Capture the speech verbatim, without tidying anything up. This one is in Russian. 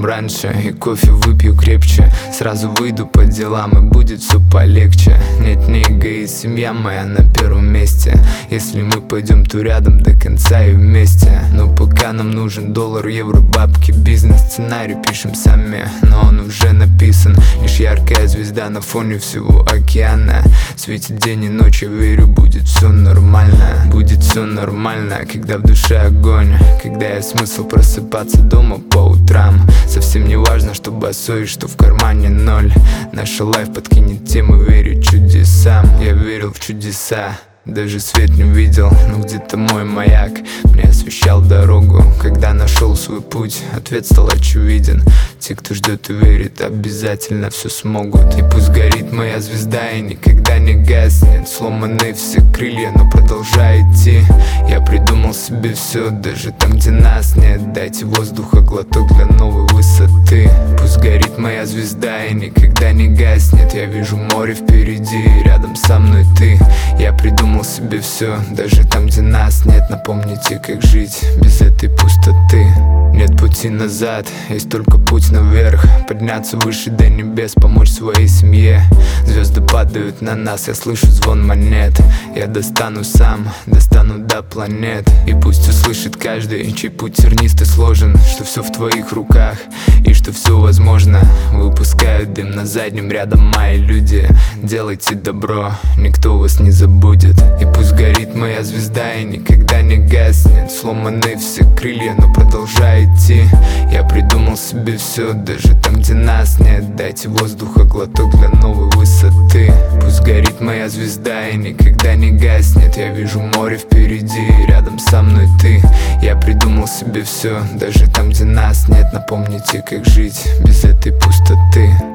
чем раньше, и кофе выпью крепче. Сразу выйду по делам, и будет все полегче. Нет, не эгоист, семья моя на первом месте. Если мы пойдем, то рядом до конца и вместе. Но пока нам нужен доллар, евро, бабки, бизнес. Сценарий пишем сами, но он уже написан. Лишь яркая звезда на фоне всего океана. Светит день и ночь, я верю, будет все нормально. Будет все нормально, когда в душе огонь. Когда есть смысл просыпаться дома по утрам. Совсем не важно, что босой, что в кармане ноль. Наша лайф подкинет тему, верю чудесам. Я верил в чудеса, даже свет не видел, но где-то мой маяк мне освещал дорогу. Когда нашел свой путь, ответ стал очевиден. Те, кто ждет и верит, обязательно все смогут. И пусть горит моя звезда и никогда не гаснет. Сломаны все крылья, но продолжай идти. Я придумал себе все, даже там, где нас нет. Дайте воздуха глоток для новой высоты. Пусть горит моя звезда и никогда не гаснет. Я вижу море впереди, рядом со мной ты. Я придумал себе все, даже там, где нас нет. Напомните, как жить без этой пустоты. Нет пути назад, есть только путь наверх. Подняться выше до небес, помочь своей семье. Звезды падают на нас, я слышу звон монет. Я достану сам, достану до планет. И пусть услышит каждый, чей путь тернистый сложен, что все в твоих руках и что все возможно. Выпускают дым на заднем, рядом мои люди. Делайте добро, никто вас не забудет. И пусть горит моя звезда и никогда не гаснет. Сломаны все крылья, но продолжай идти. Я придумал себе все, даже там, где нас нет. Дайте воздуха глоток для новой высоты. Пусть горит моя звезда и никогда не гаснет. Я вижу море впереди, рядом со мной ты. Я придумал себе все, даже там, где нас нет. Напомните, как жить без этой пустоты.